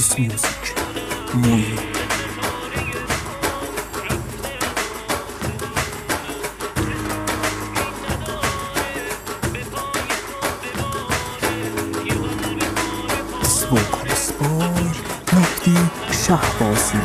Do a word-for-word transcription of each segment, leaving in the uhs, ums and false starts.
This music muy vocals by Mehdi Shahbazi.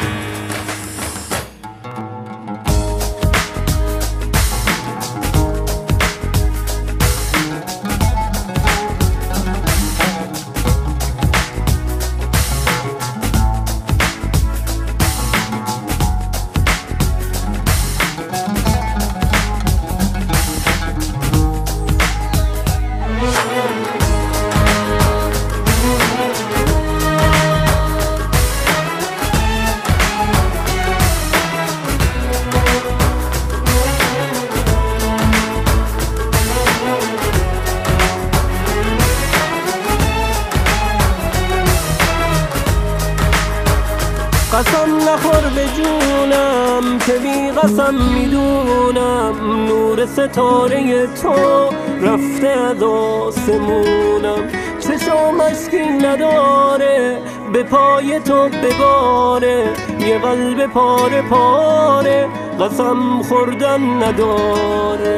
قسم نخور به جونم که بی قسم میدونم نور ستاره تو رفته از آسمونم. چشم اشکی نداره به پای تو بباره، یه قلب پاره پاره قسم خوردن نداره.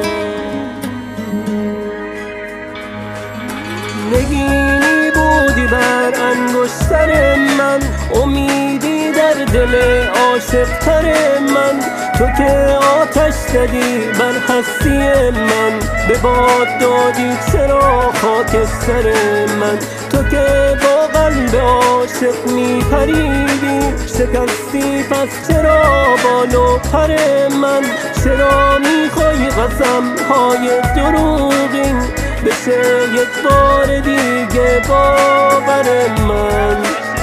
نگینی بودی بر انگشتر من، امیدی در دل عاشق تر من. تو که آتش زدی بر هستی من، به باد دادی چرا خاکستر من. تو که با قلب عاشق می پریدی شکستی، پس چرا بالو پر من. چرا میخوای قسم های دروغین بشه یک بار دیگه باور من.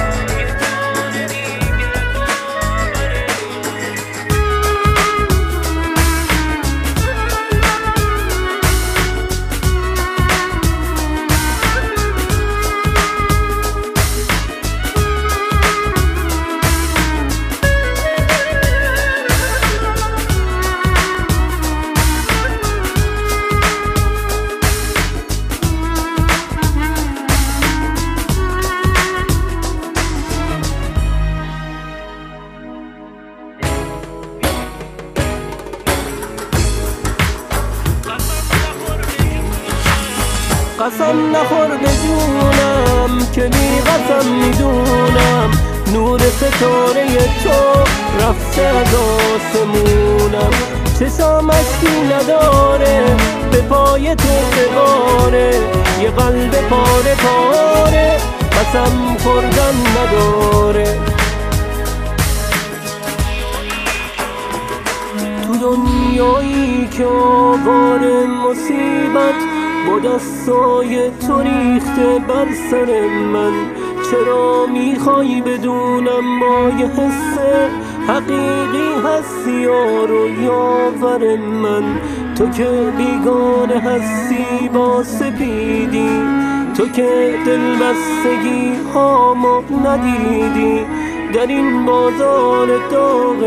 قسم نخور به جونم که بی قسم میدونم نور ستاره تو رفته از آسمونم. چشم اشکی نداره به پای تو بباره، یه قلب پاره پاره قسم خوردن نداره. تو دنیایی که آوار مصیبت با دستای تو ریخته بر سر من، چرا میخوای بدونم با یه حس حقیقی هستی یار و یاور من. تو که بیگانه هستی با سپیدی، تو که دلبستگی هامو ندیدی در این بازار داغ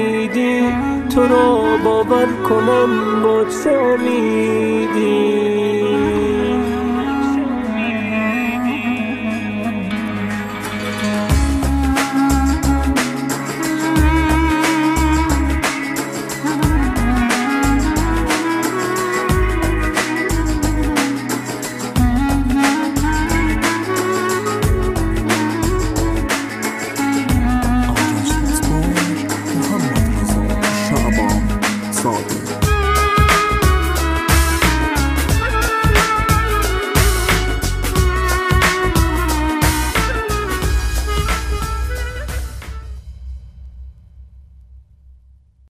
نامیدی. تو را باور کنم با چه امیدی؟